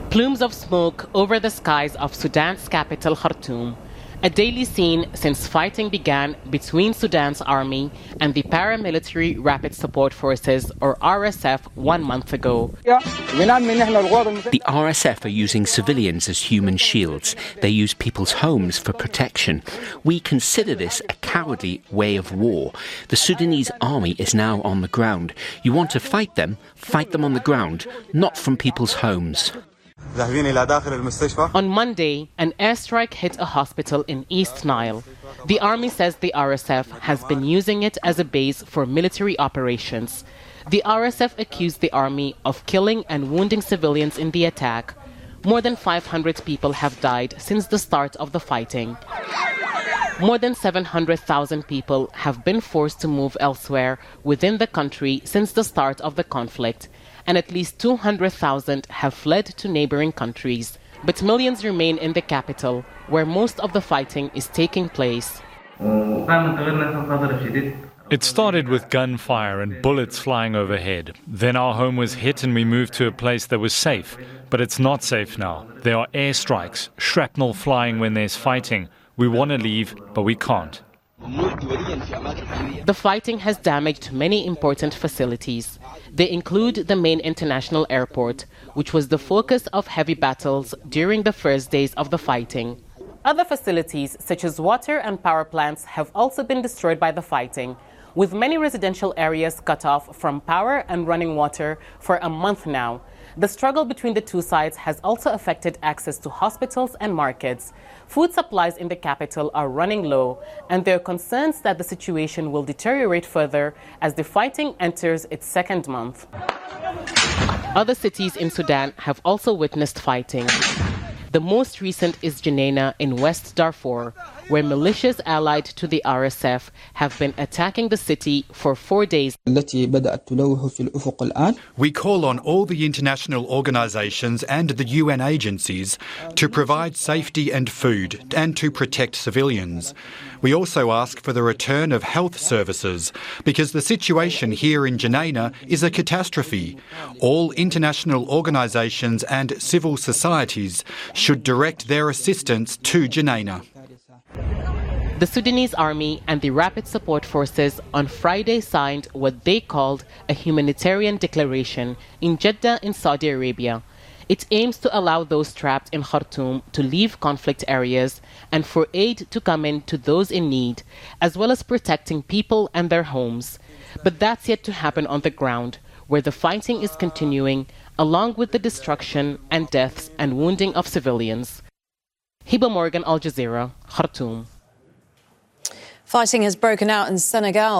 Plumes of smoke over the skies of Sudan's capital, Khartoum, a daily scene since fighting began between Sudan's army and the paramilitary Rapid Support Forces, or RSF, 1 month ago. The RSF are using civilians as human shields. They use people's homes for protection. We consider this a cowardly way of war. The Sudanese army is now on the ground. You want to fight them on the ground, not from people's homes. On Monday, an airstrike hit a hospital in East Nile. The army says the RSF has been using it as a base for military operations. The RSF accused the army of killing and wounding civilians in the attack. More than 500 people have died since the start of the fighting. More than 700,000 people have been forced to move elsewhere within the country since the start of the conflict, and at least 200,000 have fled to neighboring countries. But millions remain in the capital, where most of the fighting is taking place. It started with gunfire and bullets flying overhead. Then our home was hit and we moved to a place that was safe. But it's not safe now. There are airstrikes, shrapnel flying when there's fighting. We want to leave, but we can't. The fighting has damaged many important facilities. They include the main international airport, which was the focus of heavy battles during the first days of the fighting. Other facilities, such as water and power plants, have also been destroyed by the fighting, with many residential areas cut off from power and running water for a month now. The struggle between the two sides has also affected access to hospitals and markets. Food supplies in the capital are running low, and there are concerns that the situation will deteriorate further as the fighting enters its second month. Other cities in Sudan have also witnessed fighting. The most recent is Jenaina in West Darfur, where militias allied to the RSF have been attacking the city for 4 days. We call on all the international organisations and the UN agencies to provide safety and food and to protect civilians. We also ask for the return of health services because the situation here in Jenaina is a catastrophe. All international organisations and civil societies should direct their assistance to Jenaina. The Sudanese army and the Rapid Support Forces on Friday signed what they called a humanitarian declaration in Jeddah in Saudi Arabia. It aims to allow those trapped in Khartoum to leave conflict areas and for aid to come in to those in need, as well as protecting people and their homes. But that's yet to happen on the ground, where the fighting is continuing, along with the destruction and deaths and wounding of civilians. Hiba Morgan, Al Jazeera, Khartoum. Fighting has broken out in Senegal.